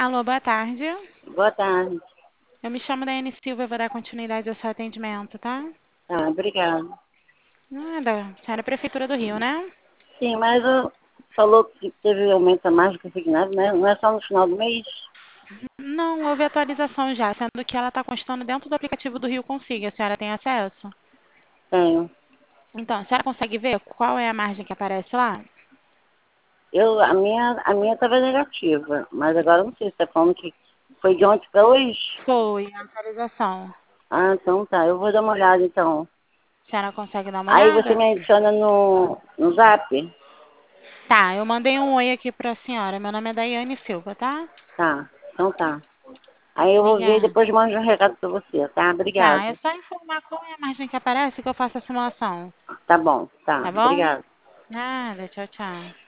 Alô, boa tarde. Boa tarde. Eu me chamo Daiane Silva, eu vou dar continuidade ao seu atendimento, tá? Tá, obrigada. Nada, a senhora é Prefeitura do Rio, né? Sim, mas falou que teve aumento a mais do consignado, né? Não é só no final do mês? Não, houve atualização já, sendo que ela está constando dentro do aplicativo do Rio Consiga. A senhora tem acesso? Tenho. Então, a senhora consegue ver qual é a margem que aparece lá? A minha estava negativa, mas agora eu não sei se está falando que foi de ontem para hoje. Foi, a atualização. Ah, então tá. Eu vou dar uma olhada então. A senhora consegue dar uma Aí você olhada? me adiciona no Zap? Tá, eu mandei um oi aqui pra senhora. Meu nome é Daiane Silva, tá? Tá, então tá. Aí eu vou ver e Obrigada. depois mando um recado para você, tá? Tá, é Obrigada. só informar qual é a margem que aparece que eu faço a simulação. Tá bom, tá. Tá bom? Obrigada. Nada, tchau, tchau.